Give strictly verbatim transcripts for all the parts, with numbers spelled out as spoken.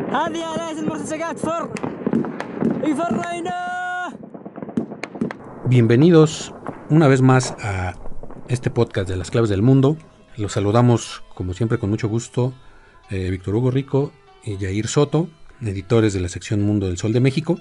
هذه آلاف المرتزقات فر يفرينا. Bienvenidos una vez más a este podcast de las claves del mundo. Los saludamos como siempre con mucho gusto eh, Víctor Hugo Rico y Yair Soto, editores de la sección Mundo del Sol de México.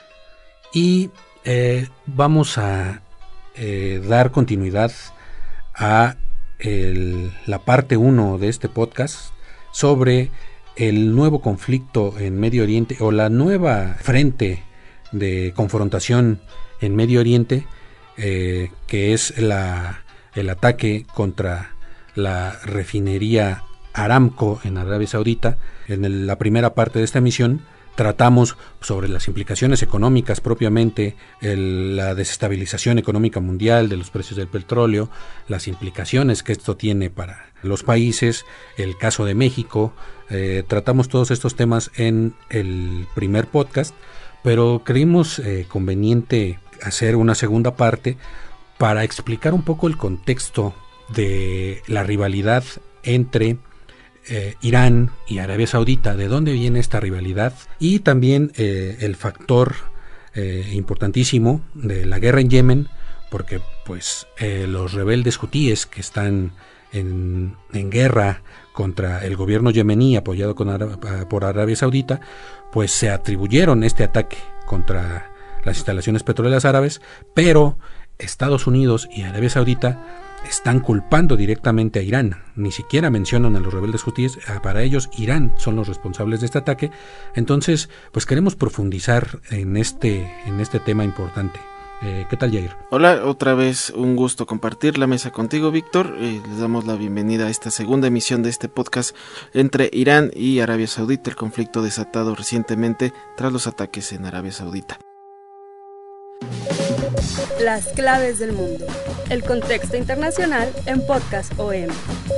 Y eh, vamos a eh, dar continuidad a el, la parte uno de este podcast sobre el nuevo conflicto en Medio Oriente o la nueva frente de confrontación en Medio Oriente, eh, que es la, el ataque contra la refinería Aramco en Arabia Saudita. En el, la primera parte de esta emisión tratamos sobre las implicaciones económicas propiamente, el, la desestabilización económica mundial de los precios del petróleo, las implicaciones que esto tiene para los países, el caso de México. Eh, tratamos todos estos temas en el primer podcast, pero creímos eh, conveniente hacer una segunda parte para explicar un poco el contexto de la rivalidad entre eh, Irán y Arabia Saudita, de dónde viene esta rivalidad, y también eh, el factor eh, importantísimo de la guerra en Yemen, porque pues eh, los rebeldes hutíes que están en, en guerra contra el gobierno yemení apoyado con Ara- por Arabia Saudita, pues se atribuyeron este ataque contra las instalaciones petroleras árabes, pero Estados Unidos y Arabia Saudita están culpando directamente a Irán. Ni siquiera mencionan a los rebeldes hutíes. Para ellos Irán son los responsables de este ataque. Entonces pues queremos profundizar en este, en este tema importante. Eh, ¿Qué tal, Jair? Hola, otra vez un gusto compartir la mesa contigo, Víctor. Eh, les damos la bienvenida a esta segunda emisión de este podcast entre Irán y Arabia Saudita, el conflicto desatado recientemente tras los ataques en Arabia Saudita. Las claves del mundo. El contexto internacional en Podcast O M.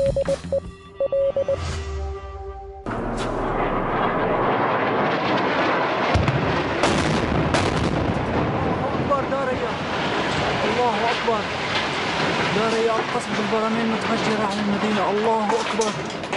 الله أكبر دار قصف البراميل متفجرة على المدينة. الله أكبر.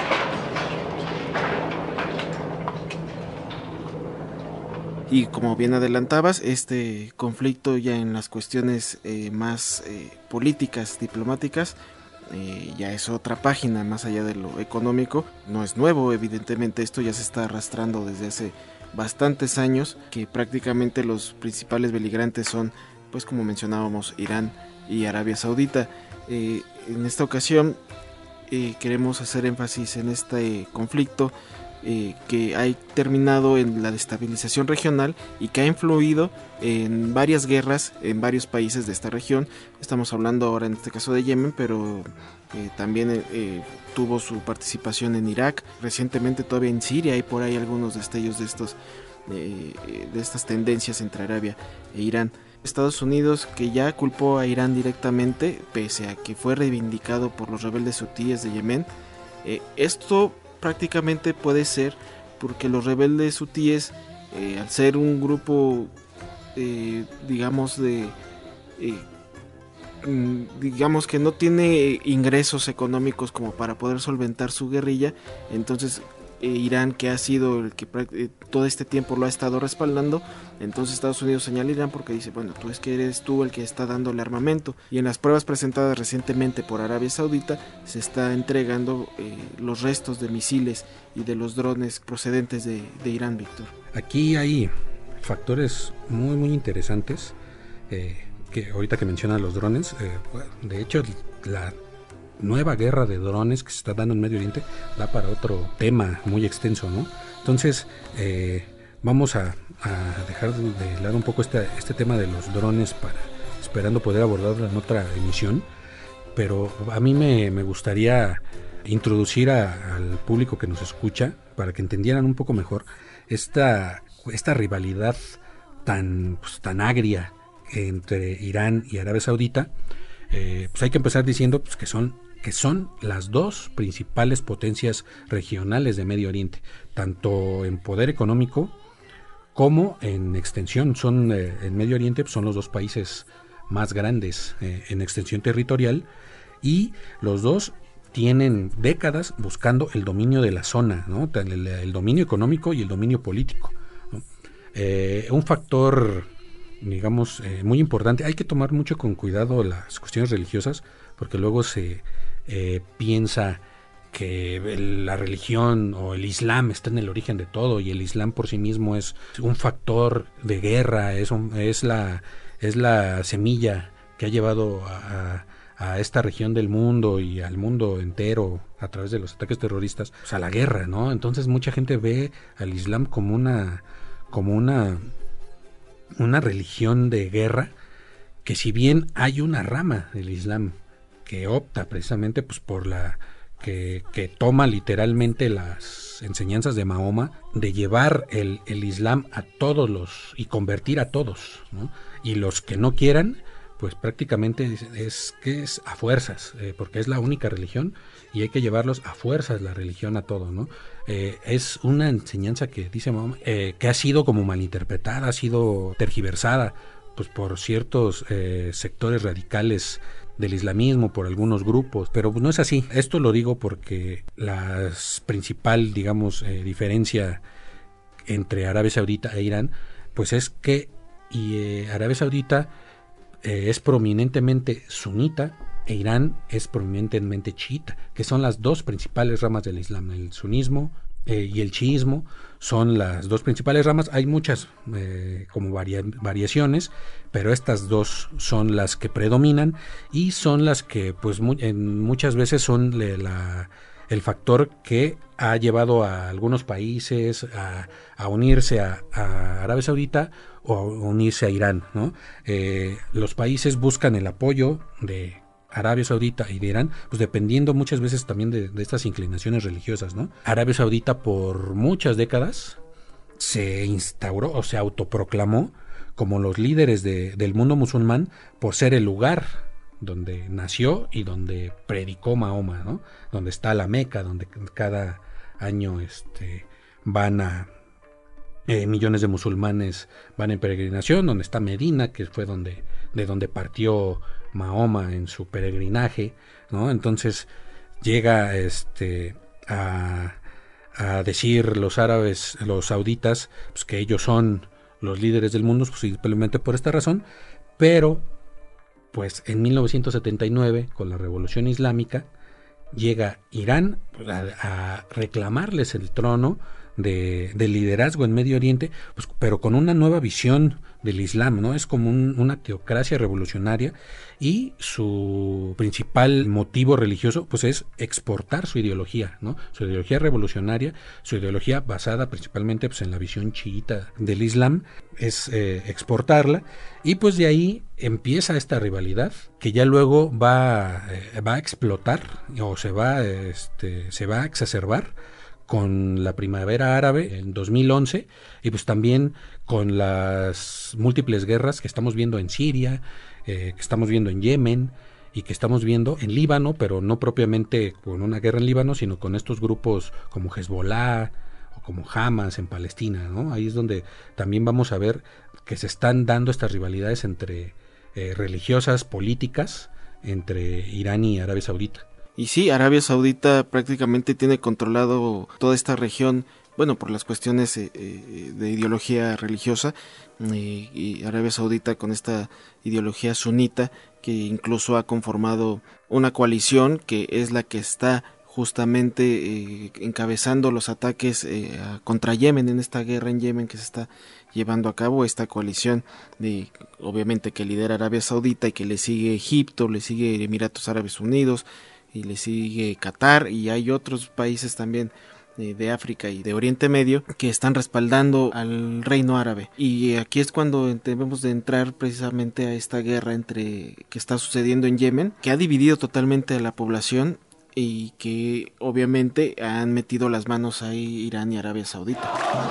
Y como bien adelantabas, este conflicto ya en las cuestiones eh, más eh, políticas, diplomáticas, eh, ya es otra página más allá de lo económico. No es nuevo, evidentemente esto ya se está arrastrando desde hace bastantes años, que prácticamente los principales beligerantes son, pues como mencionábamos, Irán y Arabia Saudita. Eh, en esta ocasión eh, queremos hacer énfasis en este conflicto eh, que ha terminado en la destabilización regional y que ha influido en varias guerras en varios países de esta región. Estamos hablando ahora en este caso de Yemen, pero eh, también eh, tuvo su participación en Irak, recientemente todavía en Siria, y por ahí algunos destellos de estos eh, de estas tendencias entre Arabia e Irán. Estados Unidos, que ya culpó a Irán directamente, pese a que fue reivindicado por los rebeldes hutíes de Yemen. Eh, esto prácticamente puede ser porque los rebeldes hutíes, eh, al ser un grupo, eh, digamos, de... Eh, digamos que no tiene ingresos económicos como para poder solventar su guerrilla, entonces eh, Irán, que ha sido el que eh, todo este tiempo lo ha estado respaldando, entonces Estados Unidos señala a Irán porque dice, bueno, tú es que eres tú el que está dando el armamento, y en las pruebas presentadas recientemente por Arabia Saudita se está entregando eh, los restos de misiles y de los drones procedentes de, de Irán, Víctor. Aquí hay factores muy muy interesantes, eh, que ahorita que mencionan los drones, eh, de hecho la nueva guerra de drones que se está dando en Medio Oriente da para otro tema muy extenso, ¿no? Entonces eh, vamos a, a dejar de lado un poco este, este tema de los drones, para esperando poder abordarlo en otra emisión, pero a mí me, me gustaría introducir a, al público que nos escucha para que entendieran un poco mejor esta, esta rivalidad tan, pues, tan agria entre Irán y Arabia Saudita. Eh, pues hay que empezar diciendo pues, que son que son las dos principales potencias regionales de Medio Oriente, tanto en poder económico como en extensión. Son eh, en Medio Oriente pues, son los dos países más grandes eh, en extensión territorial, y los dos tienen décadas buscando el dominio de la zona, ¿no? El, el dominio económico y el dominio político, ¿no? Eh, un factor, digamos, eh, muy importante. Hay que tomar mucho con cuidado las cuestiones religiosas, porque luego se eh, piensa que la religión o el Islam está en el origen de todo, y el Islam por sí mismo es un factor de guerra, es, un, es, la, es la semilla que ha llevado a, a esta región del mundo y al mundo entero a través de los ataques terroristas, pues a la guerra, ¿no? Entonces mucha gente ve al Islam como una, como una, una religión de guerra, que si bien hay una rama del Islam que opta precisamente pues por la Que, que toma literalmente las enseñanzas de Mahoma de llevar el, el Islam a todos los y convertir a todos, ¿no? Y los que no quieran, pues prácticamente es, es que es a fuerzas, eh, porque es la única religión y hay que llevarlos a fuerzas la religión a todo, ¿no? Eh, es una enseñanza que dice Mahoma eh, que ha sido como malinterpretada, ha sido tergiversada pues por ciertos eh, sectores radicales del islamismo, por algunos grupos, pero no es así. Esto lo digo porque la principal, digamos, eh, diferencia entre Arabia Saudita e Irán, pues es que y, eh, Arabia Saudita eh, es prominentemente sunita e Irán es prominentemente chiita, que son las dos principales ramas del Islam. El sunismo eh, y el chiismo son las dos principales ramas. Hay muchas eh, como varia, variaciones, pero estas dos son las que predominan y son las que pues mu en muchas veces son le, la, el factor que ha llevado a algunos países a, a unirse a, a Arabia Saudita o a unirse a Irán, ¿no? Eh, los países buscan el apoyo de Arabia Saudita y de Irán, pues dependiendo muchas veces también de, de estas inclinaciones religiosas, ¿no? Arabia Saudita por muchas décadas se instauró o se autoproclamó como los líderes de, del mundo musulmán por ser el lugar donde nació y donde predicó Mahoma, ¿no? Donde está la Meca, donde cada año este, van a eh, millones de musulmanes van en peregrinación, donde está Medina, que fue donde de donde partió Mahoma en su peregrinaje, ¿no? Entonces llega este a, a decir los árabes, los sauditas, pues que ellos son los líderes del mundo, pues simplemente por esta razón, pero pues en mil novecientos setenta y nueve, con la Revolución Islámica, llega Irán a, a reclamarles el trono de, de liderazgo en Medio Oriente, pues, pero con una nueva visión del Islam, ¿no? Es como un, una teocracia revolucionaria y su principal motivo religioso pues es exportar su ideología, ¿no? Su ideología revolucionaria, su ideología basada principalmente pues en la visión chiita del Islam, es eh, exportarla, y pues de ahí empieza esta rivalidad que ya luego va, eh, va a explotar o se va, este, se va a exacerbar con la primavera árabe en dos mil once y pues también con las múltiples guerras que estamos viendo en Siria, eh, que estamos viendo en Yemen y que estamos viendo en Líbano, pero no propiamente con una guerra en Líbano, sino con estos grupos como Hezbollah o como Hamas en Palestina, ¿no? Ahí es donde también vamos a ver que se están dando estas rivalidades entre eh, religiosas, políticas, entre Irán y Arabia Saudita. Y sí, Arabia Saudita prácticamente tiene controlado toda esta región, bueno, por las cuestiones eh, eh, de ideología religiosa, eh, y Arabia Saudita con esta ideología sunita que incluso ha conformado una coalición que es la que está justamente eh, encabezando los ataques eh, contra Yemen, en esta guerra en Yemen que se está llevando a cabo. Esta coalición de, obviamente, que lidera Arabia Saudita y que le sigue Egipto, le sigue Emiratos Árabes Unidos y le sigue Qatar, y hay otros países también eh, de África y de Oriente Medio que están respaldando al reino árabe. Y aquí es cuando debemos de entrar precisamente a esta guerra entre que está sucediendo en Yemen, que ha dividido totalmente a la población y que obviamente han metido las manos ahí Irán y Arabia Saudita.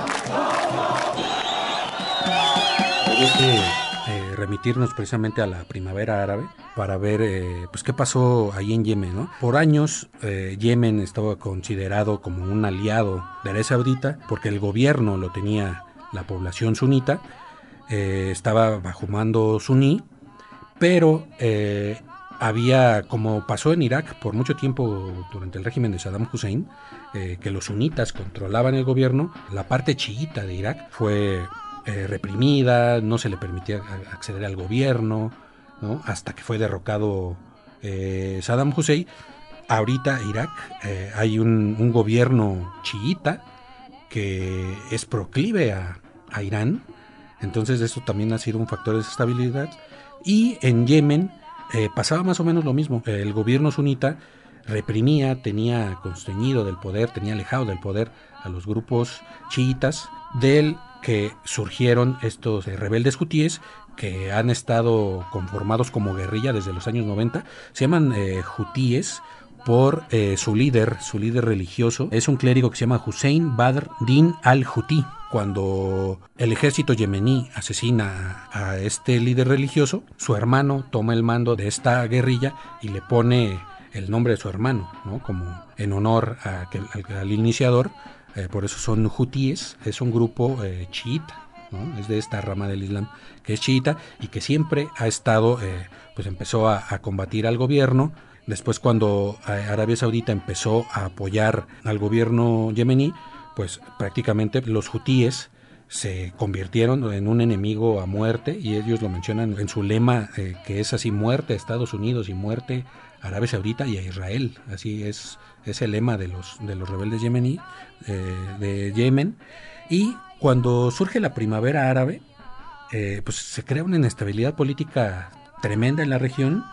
Hay que eh, remitirnos precisamente a la primavera árabe para ver eh, pues qué pasó ahí en Yemen, ¿no? Por años eh, Yemen estaba considerado como un aliado de Arabia Saudita porque el gobierno lo tenía la población sunita, eh, estaba bajo mando suní, pero eh, había, como pasó en Irak por mucho tiempo durante el régimen de Saddam Hussein, eh, que los sunitas controlaban el gobierno, la parte chiita de Irak fue eh, reprimida, no se le permitía acceder al gobierno, ¿no? Hasta que fue derrocado eh, Saddam Hussein. Ahorita Irak eh, hay un, un gobierno chiita que es proclive a, a Irán, entonces eso también ha sido un factor de desestabilidad. Y en Yemen eh, pasaba más o menos lo mismo. El gobierno sunita reprimía, tenía constreñido del poder, tenía alejado del poder a los grupos chiitas, del que surgieron estos eh, rebeldes hutíes que han estado conformados como guerrilla desde los años noventa. Se llaman eh, hutíes por eh, su líder, su líder religioso. Es un clérigo que se llama Hussein Badr Din al-Hutí. Cuando el ejército yemení asesina a este líder religioso, su hermano toma el mando de esta guerrilla y le pone el nombre de su hermano, ¿no? Como en honor a, al, al iniciador. Eh, por eso son hutíes. Es un grupo eh, chiita, ¿no? Es de esta rama del Islam que es chiita y que siempre ha estado, eh, pues empezó a, a combatir al gobierno. Después, cuando Arabia Saudita empezó a apoyar al gobierno yemení, pues prácticamente los hutíes se convirtieron en un enemigo a muerte, y ellos lo mencionan en su lema, eh, que es así: muerte a Estados Unidos y muerte a Arabia Saudita y a Israel. Así es, es el lema de los, de los rebeldes yemení, eh, de Yemen. Y cuando surge la primavera árabe, eh, pues se crea una inestabilidad política tremenda en la región.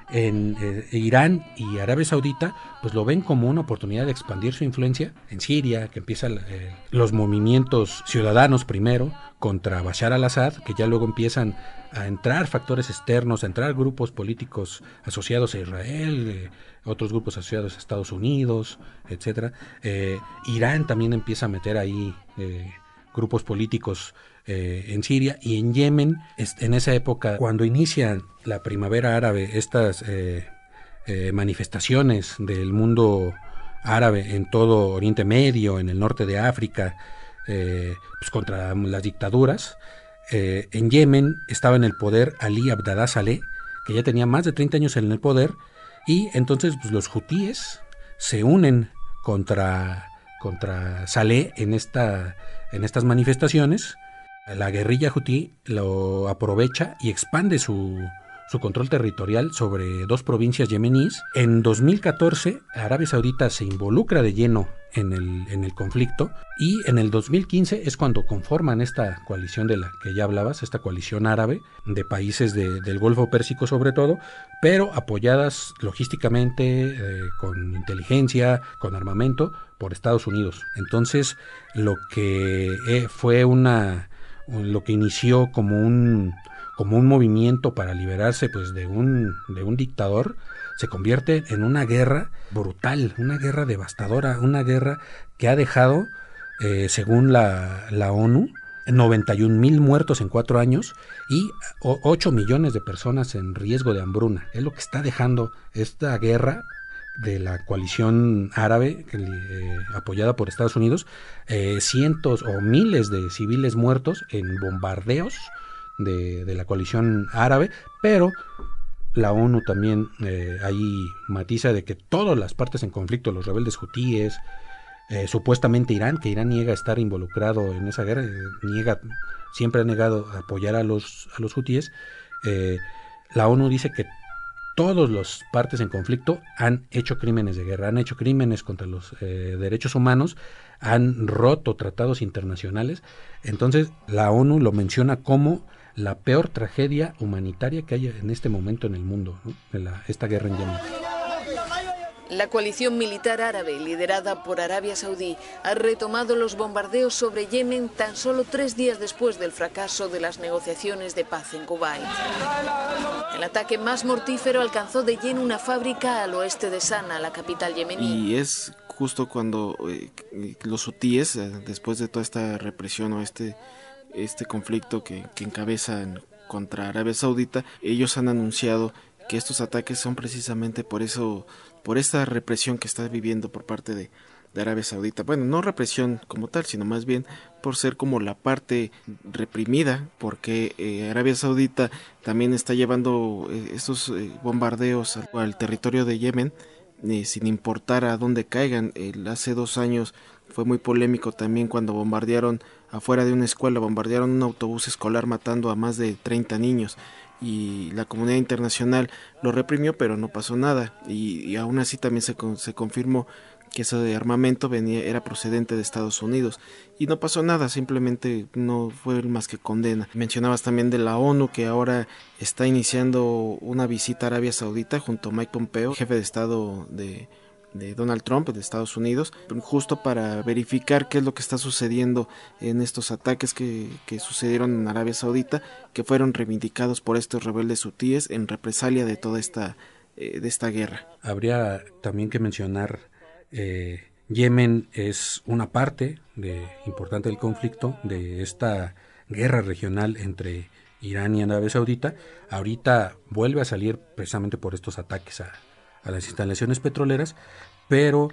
En eh, Irán y Arabia Saudita pues lo ven como una oportunidad de expandir su influencia en Siria, que empiezan eh, los movimientos ciudadanos primero contra Bashar al-Assad, que ya luego empiezan a entrar factores externos, a entrar grupos políticos asociados a Israel, eh, otros grupos asociados a Estados Unidos, etcétera. Eh, Irán también empieza a meter ahí eh, grupos políticos Eh, en Siria y en Yemen. En esa época, cuando inicia la primavera árabe, estas eh, eh, manifestaciones del mundo árabe en todo Oriente Medio, en el norte de África, eh, pues contra las dictaduras, eh, en Yemen estaba en el poder Ali Abdallah Saleh, que ya tenía más de treinta años en el poder, y entonces pues, los hutíes se unen contra, contra Saleh en, esta, en estas manifestaciones. La guerrilla hutí lo aprovecha y expande su, su control territorial sobre dos provincias yemeníes. En dos mil catorce, Arabia Saudita se involucra de lleno en el, en el conflicto, y en el dos mil quince es cuando conforman esta coalición de la que ya hablabas, esta coalición árabe de países de, del Golfo Pérsico sobre todo, pero apoyadas logísticamente, eh, con inteligencia, con armamento, por Estados Unidos. Entonces, lo que eh, fue una... lo que inició como un como un movimiento para liberarse pues de un de un dictador, se convierte en una guerra brutal, una guerra devastadora, una guerra que ha dejado, eh, según la, la ONU, noventa y un mil muertos en cuatro años y ocho millones de personas en riesgo de hambruna. Es lo que está dejando esta guerra de la coalición árabe, eh, apoyada por Estados Unidos, eh, cientos o miles de civiles muertos en bombardeos de, de la coalición árabe, pero la ONU también eh, ahí matiza de que todas las partes en conflicto, los rebeldes hutíes, eh, supuestamente Irán, que Irán niega estar involucrado en esa guerra, eh, niega, siempre ha negado apoyar a los, a los hutíes, eh, la ONU dice que todas las partes en conflicto han hecho crímenes de guerra, han hecho crímenes contra los eh, derechos humanos, han roto tratados internacionales. Entonces la ONU lo menciona como la peor tragedia humanitaria que hay en este momento en el mundo, ¿no? En la, esta guerra en Yemen. La coalición militar árabe, liderada por Arabia Saudí, ha retomado los bombardeos sobre Yemen tan solo tres días después del fracaso de las negociaciones de paz en Kuwait. El ataque más mortífero alcanzó de lleno una fábrica al oeste de Sana, la capital yemení. Y es justo cuando eh, los hutíes, eh, después de toda esta represión o este, este conflicto que, que encabezan contra Arabia Saudita, ellos han anunciado que estos ataques son precisamente por eso, por esta represión que está viviendo por parte de, de Arabia Saudita. Bueno, no represión como tal, sino más bien por ser como la parte reprimida, porque eh, Arabia Saudita también está llevando eh, estos eh, bombardeos al, al territorio de Yemen, eh, sin importar a dónde caigan. Eh, hace dos años fue muy polémico también cuando bombardearon afuera de una escuela, bombardearon un autobús escolar matando a más de treinta niños. Y la comunidad internacional lo reprimió, pero no pasó nada, y, y aún así también se, se confirmó que ese armamento venía, era procedente de Estados Unidos, y no pasó nada, simplemente no fue más que condena. Mencionabas también de la ONU, que ahora está iniciando una visita a Arabia Saudita junto a Mike Pompeo, jefe de Estado de de Donald Trump de Estados Unidos, justo para verificar qué es lo que está sucediendo en estos ataques que, que sucedieron en Arabia Saudita, que fueron reivindicados por estos rebeldes hutíes en represalia de toda esta eh, de esta guerra. Habría también que mencionar eh, Yemen es una parte de, importante del conflicto, de esta guerra regional entre Irán y Arabia Saudita. Ahorita vuelve a salir precisamente por estos ataques a a las instalaciones petroleras, pero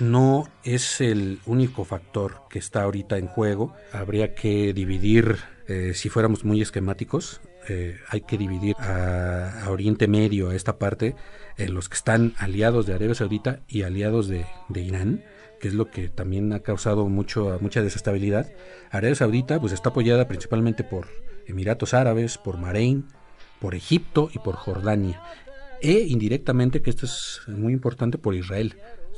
no es el único factor que está ahorita en juego. Habría que dividir, eh, si fuéramos muy esquemáticos, eh, hay que dividir a, a Oriente Medio, a esta parte, en los que están aliados de Arabia Saudita y aliados de, de Irán, que es lo que también ha causado mucho, mucha desestabilidad. Arabia Saudita pues está apoyada principalmente por Emiratos Árabes, por Bahrein, por Egipto y por Jordania, e indirectamente, que esto es muy importante, por Israel.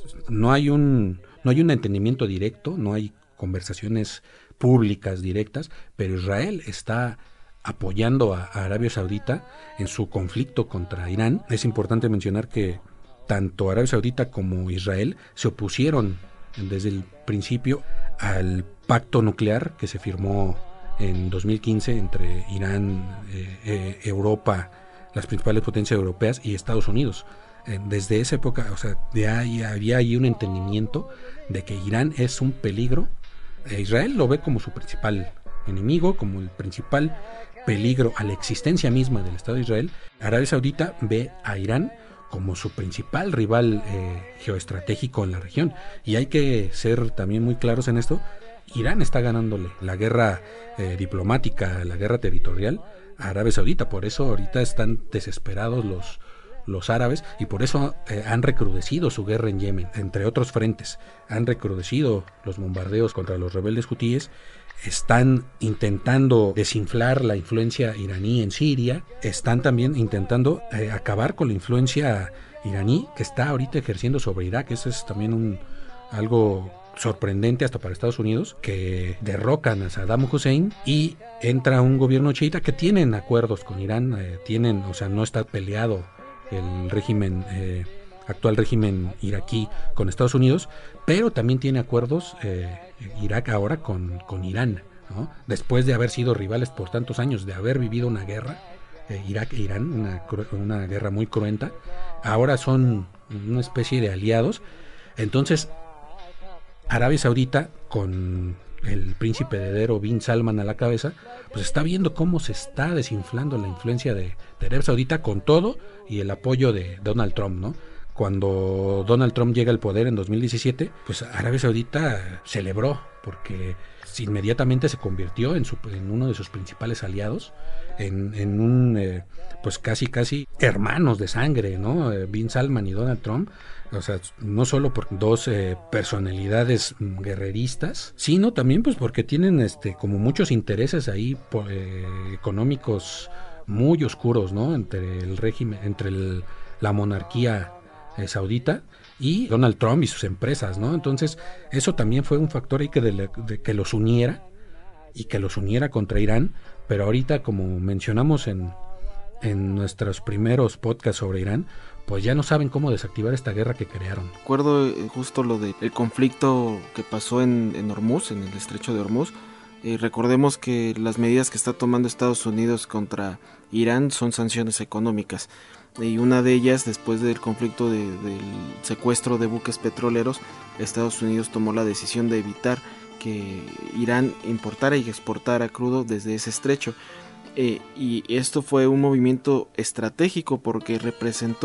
No hay un no hay un entendimiento directo, no hay conversaciones públicas directas, pero Israel está apoyando a, a Arabia Saudita en su conflicto contra Irán. Es importante mencionar que tanto Arabia Saudita como Israel se opusieron desde el principio al pacto nuclear que se firmó en dos mil quince entre Irán, eh, eh, Europa, las principales potencias europeas y Estados Unidos. Eh, desde esa época, o sea, de ahí había ahí un entendimiento de que Irán es un peligro. Eh, Israel lo ve como su principal enemigo, como el principal peligro a la existencia misma del Estado de Israel. Arabia Saudita ve a Irán como su principal rival eh, geoestratégico en la región. Y hay que ser también muy claros en esto. Irán está ganándole la guerra eh, diplomática, la guerra territorial a Arabia Saudita. Por eso ahorita están desesperados los, los árabes, y por eso eh, han recrudecido su guerra en Yemen, entre otros frentes. Han recrudecido los bombardeos contra los rebeldes hutíes, están intentando desinflar la influencia iraní en Siria, están también intentando eh, acabar con la influencia iraní que está ahorita ejerciendo sobre Irak. Eso es también un algo sorprendente hasta para Estados Unidos, que derrocan a Saddam Hussein y entra un gobierno chiita que tienen acuerdos con Irán, eh, tienen, o sea, no está peleado el régimen, eh, actual régimen iraquí con Estados Unidos, pero también tiene acuerdos eh, Irak ahora con, con Irán, ¿no? Después de haber sido rivales por tantos años, de haber vivido una guerra, eh, Irak e Irán, una, una guerra muy cruenta, ahora son una especie de aliados. Entonces Arabia Saudita, con el príncipe heredero Bin Salman a la cabeza, pues está viendo cómo se está desinflando la influencia de, de Arabia Saudita, con todo y el apoyo de Donald Trump, ¿no? Cuando Donald Trump llega al poder en dos mil diecisiete, pues Arabia Saudita celebró, porque inmediatamente se convirtió en, su, en uno de sus principales aliados, en, en un, eh, pues casi casi hermanos de sangre, ¿no? Eh, Bin Salman y Donald Trump. O sea, no solo por dos eh, personalidades guerreristas, sino también pues porque tienen este como muchos intereses ahí por, eh, económicos muy oscuros, ¿no? Entre el régimen, entre el, la monarquía eh, saudita y Donald Trump y sus empresas, ¿no? Entonces, eso también fue un factor ahí que, de, de, que los uniera y que los uniera contra Irán. Pero ahorita, como mencionamos en, en nuestros primeros podcasts sobre Irán, pues ya no saben cómo desactivar esta guerra que crearon. Recuerdo justo lo del conflicto que pasó en, en Hormuz, en el estrecho de Hormuz. Eh, recordemos que las medidas que está tomando Estados Unidos contra Irán son sanciones económicas. Y una de ellas, después del conflicto de, del secuestro de buques petroleros, Estados Unidos tomó la decisión de evitar que Irán importara y exportara crudo desde ese estrecho. Eh, y esto fue un movimiento estratégico porque representó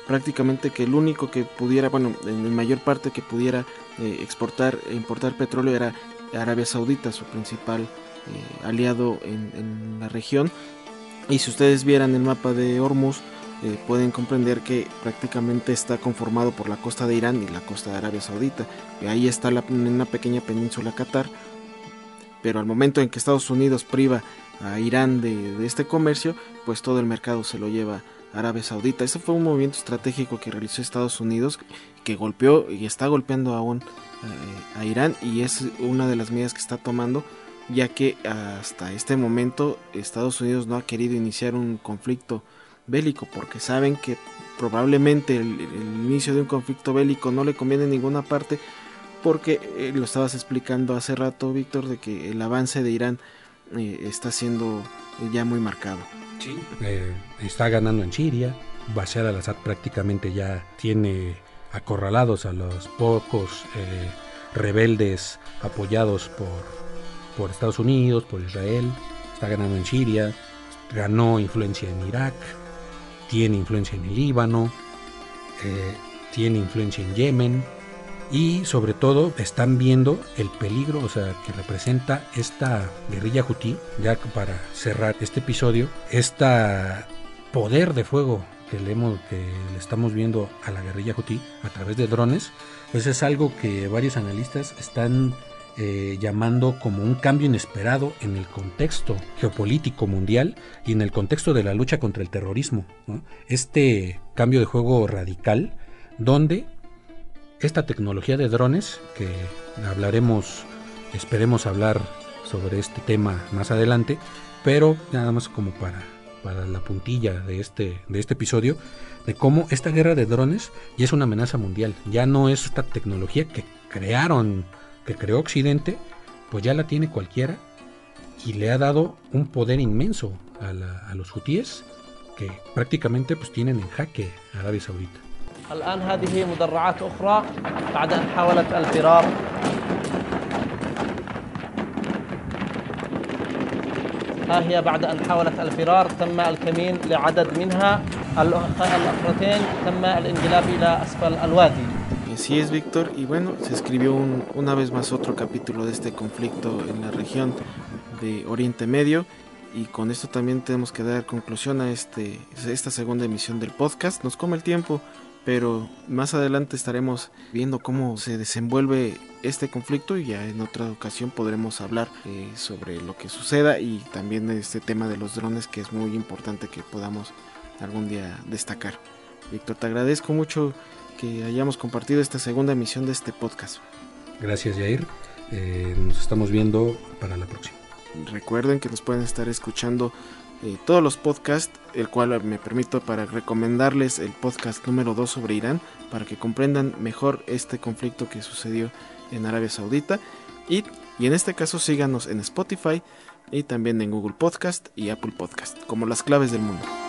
prácticamente que el único que pudiera, bueno, en mayor parte que pudiera eh, exportar e importar petróleo era Arabia Saudita, su principal eh, aliado en, en la región. Y si ustedes vieran el mapa de Hormuz, eh, pueden comprender que prácticamente está conformado por la costa de Irán y la costa de Arabia Saudita. Y ahí está la, una pequeña península Qatar, pero al momento en que Estados Unidos priva a Irán de, de este comercio, pues todo el mercado se lo lleva a Arabia Saudita. Ese fue un movimiento estratégico que realizó Estados Unidos, que golpeó y está golpeando aún eh, a Irán, y es una de las medidas que está tomando, ya que hasta este momento Estados Unidos no ha querido iniciar un conflicto bélico, porque saben que probablemente el, el inicio de un conflicto bélico no le conviene a ninguna parte, porque eh, lo estabas explicando hace rato, Víctor, de que el avance de Irán eh, está siendo ya muy marcado. Sí. Eh, está ganando en Siria. Bashar al-Assad prácticamente ya tiene acorralados a los pocos eh, rebeldes apoyados por, por Estados Unidos, por Israel. Está ganando en Siria, ganó influencia en Irak, tiene influencia en el Líbano, eh, tiene influencia en Yemen, y sobre todo están viendo el peligro, o sea, que representa esta guerrilla hutí. Ya para cerrar este episodio, este poder de fuego que le, hemos, que le estamos viendo a la guerrilla hutí a través de drones, pues es algo que varios analistas están eh, llamando como un cambio inesperado en el contexto geopolítico mundial y en el contexto de la lucha contra el terrorismo, ¿no? Este cambio de juego radical, donde esta tecnología de drones, que hablaremos, esperemos hablar sobre este tema más adelante, pero nada más como para, para la puntilla de este, de este episodio, de cómo esta guerra de drones ya es una amenaza mundial. Ya no es esta tecnología que crearon, que creó Occidente, pues ya la tiene cualquiera, y le ha dado un poder inmenso a, la, a los hutíes, que prácticamente pues tienen en jaque a Arabia Saudita. الآن هذه مدرعات أخرى بعد أن حاولت الفرار. ها هي بعد أن حاولت الفرار تم الكمين لعدد منها، الأخرتين تم الانقلاب إلى أسفل الوادي. Así es, Víctor, y bueno, se escribió un, una vez más otro capítulo de este conflicto en la región de Oriente Medio, y con esto también tenemos que dar conclusión a este, esta segunda emisión del podcast. Nos come el tiempo, pero más adelante estaremos viendo cómo se desenvuelve este conflicto, y ya en otra ocasión podremos hablar eh, sobre lo que suceda, y también este tema de los drones, que es muy importante que podamos algún día destacar. Víctor, te agradezco mucho que hayamos compartido esta segunda emisión de este podcast. Gracias, Jair. Eh, nos estamos viendo para la próxima. Recuerden que nos pueden estar escuchando Eh, todos los podcasts, el cual me permito para recomendarles el podcast número dos sobre Irán, para que comprendan mejor este conflicto que sucedió en Arabia Saudita, y, y en este caso síganos en Spotify y también en Google Podcast y Apple Podcast como Las Claves del Mundo.